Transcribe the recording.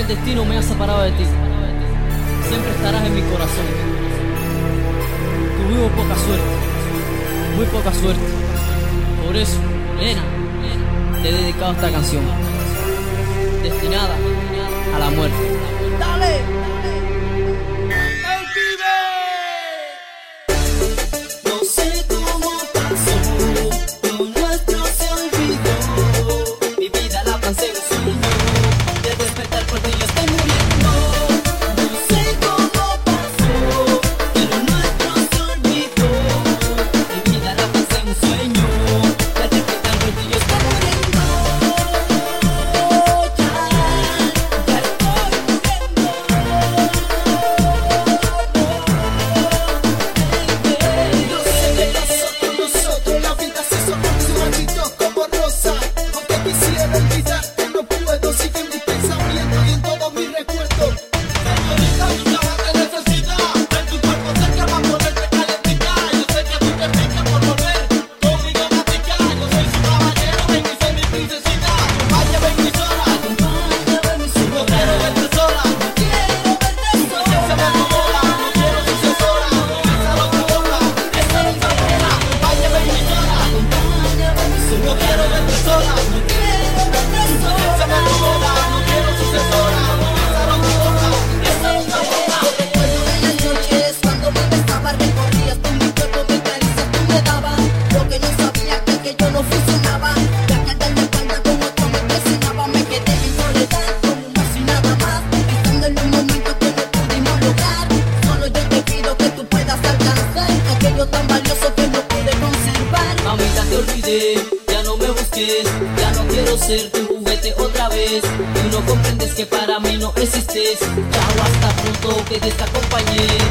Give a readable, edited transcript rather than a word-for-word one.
el destino me ha separado de ti, siempre estarás en mi corazón. Tuvimos poca suerte, muy poca suerte. Por eso, nena, te he dedicado esta canción, destinada a la muerte. ¡Dale! No sé cómo pasó, lo nuestro se olvidó. Mi vida la pasé en sueño, de despertar por ti yo estoy muriendo. No sé cómo pasó, que lo nuestro se olvidó. Mi vida la pasé en sueño, de despertar por ti yo estoy muriendo. Ya estoy muriendo. No sé qué pasó con nosotros, la vida se hizo con su maldito como rosa. Aunque quisiera olvidarte, no puedo, sigue en mi pensamiento y en todos mis recuerdos. Señorita, nunca vas a necesitar de tu cuerpo cerca para ponerte calentita. Yo sé que tú te fijas por volver conmigo a platicar. Yo soy su caballero, ven y sé mi princesita. Acompáñame en mis horas, no quiero verte sola. Tu presencia me acomoda, no quiero sucesora. Esa loca boca, esa loca pena. Acompáñame en mis horas, no quiero verte sola. Tu presencia me acomoda, no quiero sucesora. Esa loca boca, esa loca pena. Recuerdo de las noches cuando me besabas, recorrías por mi cuerpo, me caricias, tú me dabas lo que no sabía, que aquello no funcionaba. Ya que dar la espalda con otro me presionaba, me quedé en soledad como si nada más, pensando en los momentos que no pudimos lograr. Solo yo te pido que tú puedas alcanzar aquello tan valioso que no pude conservar. Mami, ya te olvidé, ya no me busques, ya no quiero ser tu juguete otra vez. Tú no comprendes que para mí no existes. Chao, hasta pronto, que Dios te acompañe.